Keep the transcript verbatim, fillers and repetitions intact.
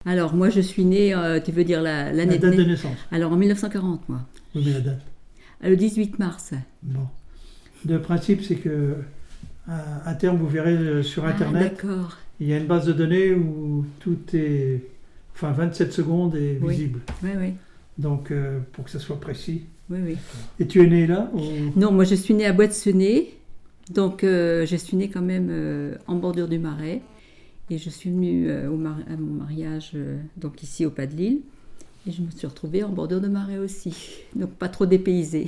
Alors, moi, je suis née, euh, tu veux dire la- La l'année de date de nai- naissance. Alors, en mille neuf cent quarante, moi. Oui, mais la date. Ah, Le dix-huit mars. Bon. Le principe, c'est que à, à terme, vous verrez euh, sur Ah, Internet, d'accord. il y a une base de données où tout est, enfin, vingt-sept secondes est Oui. visible. Oui, oui, Donc, euh, pour que ça soit précis. oui, oui. Et tu es né là ou... Non, moi, je suis née à Boîte-Senez. Donc, euh, je suis née quand même euh, en bordure du Marais. Et je suis venue euh, au mar- à mon mariage, euh, donc ici au Pas de l'Île. Et je me suis retrouvée en bordure de Marais aussi. Donc, pas trop dépaysée.